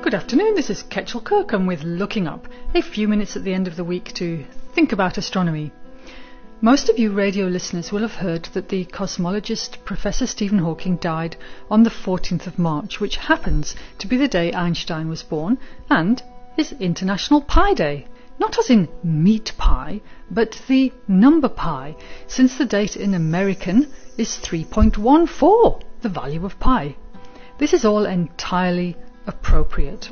Good afternoon, this is Ketchel Kirkham with Looking Up, a few minutes at the end of the week to think about astronomy. Most of you radio listeners will have heard that the cosmologist Professor Stephen Hawking died on the 14th of March, which happens to be the day Einstein was born and is International Pi Day. Not as in meat pie, but the number pi, since the date in American is 3.14, the value of pi. This is all entirely appropriate.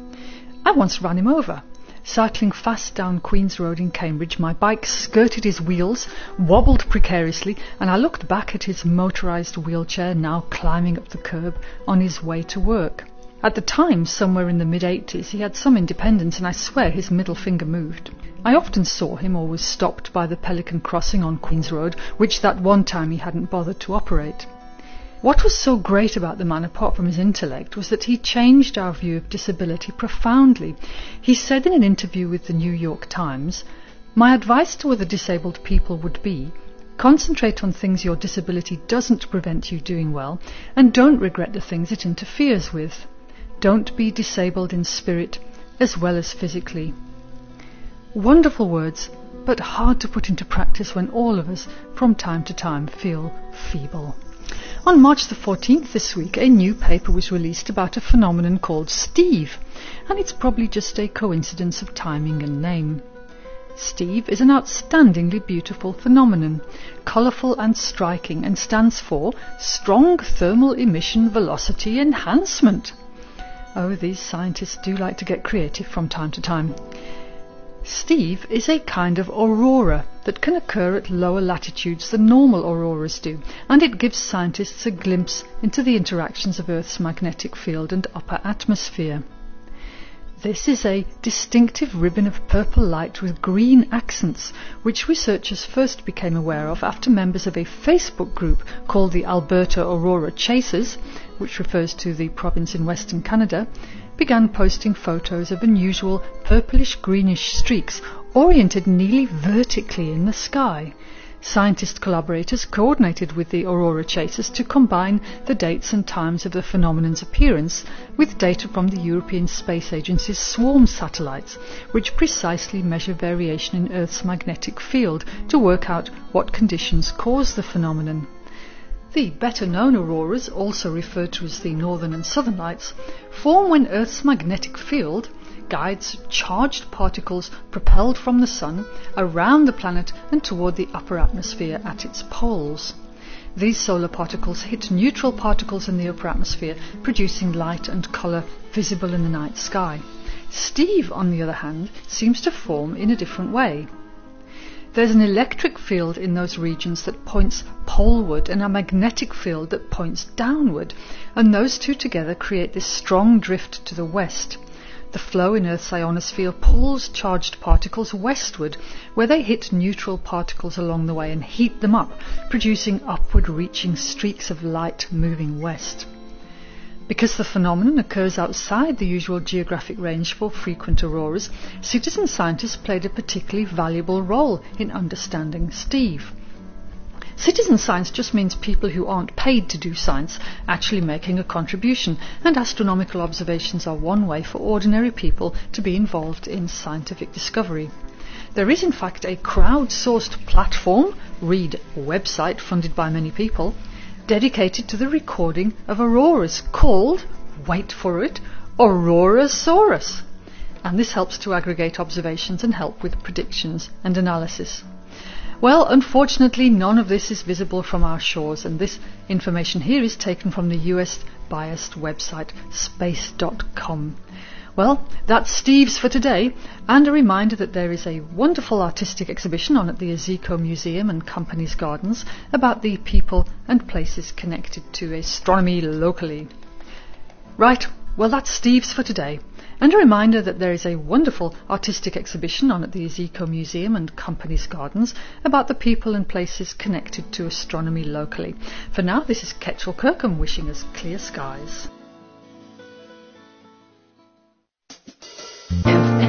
I once ran him over. Cycling fast down Queen's Road in Cambridge, my bike skirted his wheels, wobbled precariously, and I looked back at his motorised wheelchair now climbing up the curb on his way to work. At the time, somewhere in the mid-80s, he had some independence, and I swear his middle finger moved. I often saw him or was stopped by the Pelican Crossing on Queen's Road, which that one time he hadn't bothered to operate. What was so great about the man, apart from his intellect, was that he changed our view of disability profoundly. He said in an interview with the New York Times, "My advice to other disabled people would be, concentrate on things your disability doesn't prevent you doing well, and don't regret the things it interferes with. Don't be disabled in spirit as well as physically." Wonderful words, but hard to put into practice when all of us, from time to time, feel feeble. On March the 14th this week, a new paper was released about a phenomenon called Steve, and it's probably just a coincidence of timing and name. Steve is an outstandingly beautiful phenomenon, colourful and striking, and stands for Strong Thermal Emission Velocity Enhancement. Oh, these scientists do like to get creative from time to time. Steve is a kind of aurora that can occur at lower latitudes than normal auroras do, and it gives scientists a glimpse into the interactions of Earth's magnetic field and upper atmosphere. This is a distinctive ribbon of purple light with green accents, which researchers first became aware of after members of a Facebook group called the Alberta Aurora Chasers, which refers to the province in Western Canada, began posting photos of unusual purplish-greenish streaks oriented nearly vertically in the sky. Scientist collaborators coordinated with the Aurora Chasers to combine the dates and times of the phenomenon's appearance with data from the European Space Agency's swarm satellites, which precisely measure variation in Earth's magnetic field to work out what conditions cause the phenomenon. The better-known auroras, also referred to as the Northern and Southern Lights, form when Earth's magnetic field guides charged particles propelled from the Sun around the planet and toward the upper atmosphere at its poles. These solar particles hit neutral particles in the upper atmosphere, producing light and colour visible in the night sky. Steve, on the other hand, seems to form in a different way. There's an electric field in those regions that points poleward and a magnetic field that points downward, and those two together create this strong drift to the west. The flow in Earth's ionosphere pulls charged particles westward, where they hit neutral particles along the way and heat them up, producing upward-reaching streaks of light moving west. Because the phenomenon occurs outside the usual geographic range for frequent auroras, citizen scientists played a particularly valuable role in understanding Steve. Citizen science just means people who aren't paid to do science actually making a contribution, and astronomical observations are one way for ordinary people to be involved in scientific discovery. There is in fact a crowd-sourced platform, read website funded by many people, dedicated to the recording of auroras called, wait for it, Aurorasaurus. And this helps to aggregate observations and help with predictions and analysis. Well, unfortunately, none of this is visible from our shores, and this information here is taken from the US-biased website space.com. Well, that's Steve's for today, and a reminder that there is a wonderful artistic exhibition on at the Azico Museum and Company's Gardens about the people and places connected to astronomy locally. Right, well, that's Steve's for today. And a reminder that there is a wonderful artistic exhibition on at the Azico Museum and Company's Gardens about the people and places connected to astronomy locally. For now, this is Ketchel Kirkham wishing us clear skies.